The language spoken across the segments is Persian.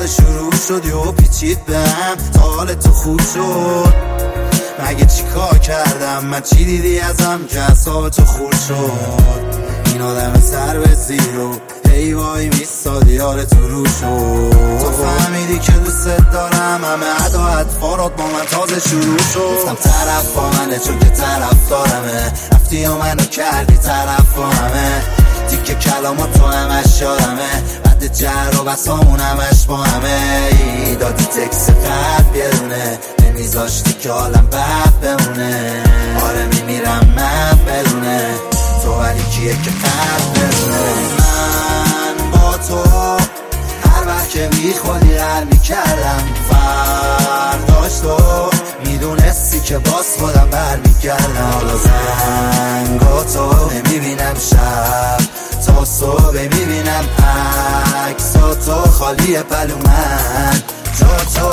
تازه شروع شد و پیچید بهم تا حال تو خوب شد. مگه چی کار کردم من؟ چی دیدی ازم که اعصاب تو خورد شد؟ این آدم سر به زیرو ای وای میستاد یار تو رو شد. تو فهمیدی که دوست دارم، همه ادا اتفارات با من تازه شروع شد. گفتم طرف با منه چون که طرف دارمه، رفتی و منو کردی طرف با همه. تیکه کلامات تو همش یادمه، بعد جر و بسامون همش با همه. دادی تکس قلب یه دونه، نمیذاشتی که حالم بد بمونه. آره میمیرم من بدونه تو، ولی کیه که قلب بدونه. من با تو هر وقت که بیخودی هر میکردم، فرداش تو میدونستی که باز خودم برمیگردم. حالا زنگاتو نمیبینم شب تا صبح، میبینم عکساتو خالیه پلو من جا تو.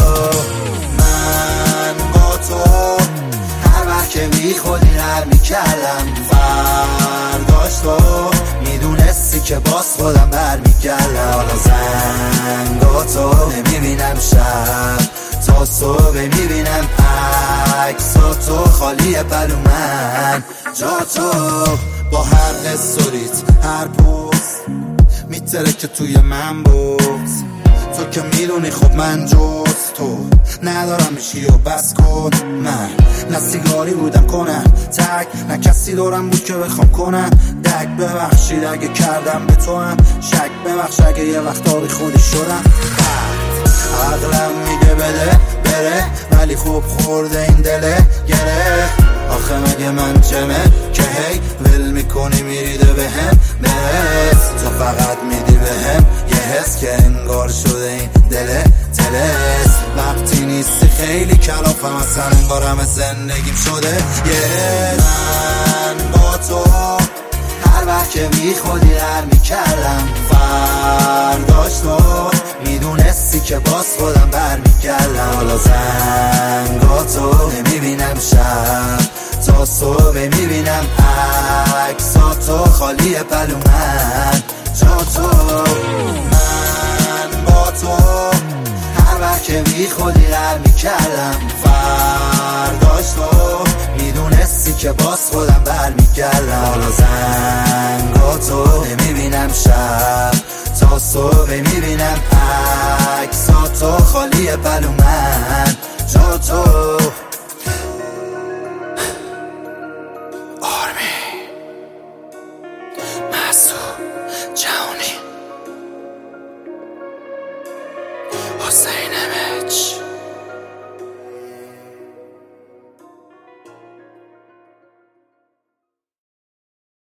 من با تو هر وقت که بیخودی هر میکردم، فرداش تو میدونستی که باز خودم برمیگردم. حالا زنگاتو نمیبینم شب تا صبح، میبینم عکساتو خالیه پلو من جا تو. با هر استوریت هر پوست میتره که توی من بود. تو که میدونی خب من جز تو ندارم میشی و بس کن. من نه سیگاری بودم کنم تک، نه کسی دارم بود که بخوام کنم دک. ببخشید اگه کردم به تو هم شک، ببخش اگه یه وقتا بی خودی شدم. عقلم میگه بده بره، ولی خوب خورده این دله گره. آخه مگه من چمه که هی ول میکنی میریده بهم برس. تو فقط میدی بهم یه حس که انگار شده این دله تلس. وقتی نیستی خیلی کلافم، اصلا انگار همه زندگیم شده یه. من با تو هر وقت که بیخودی هر میکردم، فرداش تو میدونستی که باز خودم برمیگردم. حالا زنگاتو نمیبینم شب تا صبح، میبینم عکساتو خالیه پلو من جا تو. من با تو هر وقت که بیخودی هر میکردم، فرداش تو میدونستی که باز خودم برمیگردم. حالا زنگاتو نمیبینم شب تا صبح، میبینم عکساتو خالیه پلو من جا تو. حسین امج